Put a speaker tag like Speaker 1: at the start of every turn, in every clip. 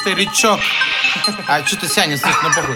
Speaker 1: старичок. А что ты сянешь, слышь, ну похуй.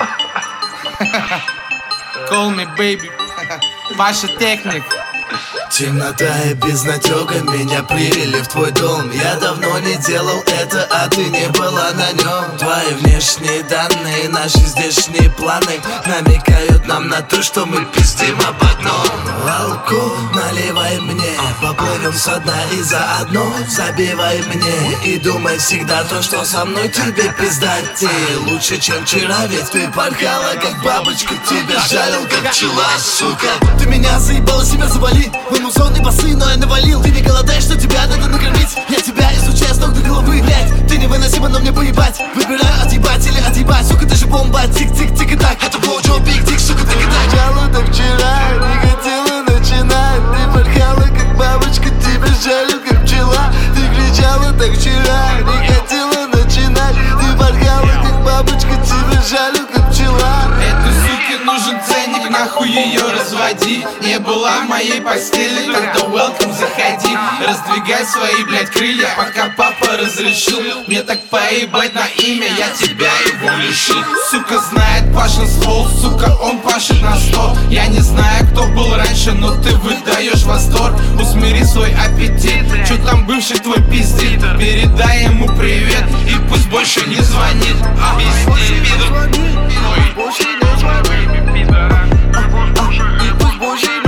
Speaker 1: Call me baby. Паша Техник.
Speaker 2: Темнота и безнадега меня привели в твой дом. Я давно не делал это, а ты не была на нем. Твои внешние данные, наши здешние планы намекают нам на то, что мы пиздим об одном. Алку наливай мне, поплывем со дна и заодно забивай мне. И думай всегда то, что со мной тебе пиздать. Ты лучше, чем вчера, ведь ты порхала как бабочка. Тебя жалил как пчела, сука. Ты меня заебала, себя завали. Мы музон и басы, но я навалил. Ты не голодаешь, что тебя надо накормить. Я тебя изучаю с ног до головы, блять. Ты невыносима, но мне поебать. Выбираю отъебать или отъебать. Сука, ты же бомба, тик-тик-тик и так. Это блоуджоу, биг-дик, сука, ты и так.
Speaker 3: Начало так вчера, не хотела начинать. Ты порхала как бабочка, тебя жалил как пчела. Ты кричала так вчера, не хотела начинать. Ты порхала как бабочка, тебя жалил как пчела.
Speaker 1: Этой суке нужен ценник, нахуй ее разводи. Не была в моей постели, тогда welcome, заходи. Раздвигай свои, блять, крылья, пока папа разрешил. Мне так поебать на имя, я тебя его лишил. Сука знает Пашин ствол, сука, он пашет на 100. Я не знаю, кто был раньше, но ты выдаешь восторг. Усмири свой аппетит, чё там бывший твой пиздит. Передай ему привет и пусть больше не звонит.
Speaker 3: Больше не звони, больше не звони. И пусть больше